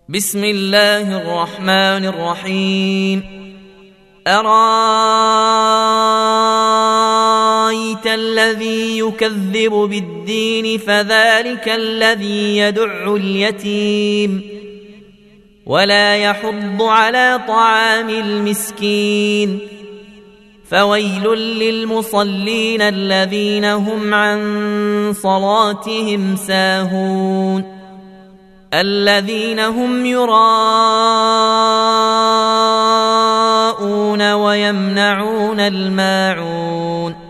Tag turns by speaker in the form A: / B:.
A: بسم الله الرحمن الرحيم. أرأيت الذي يكذب بالدين فذلك الذي يدع اليتيم ولا يحض على طعام المسكين فويل للمصلين الذين هم عن صلاتهم ساهون الذين هم يراءون ويمنعون الماعون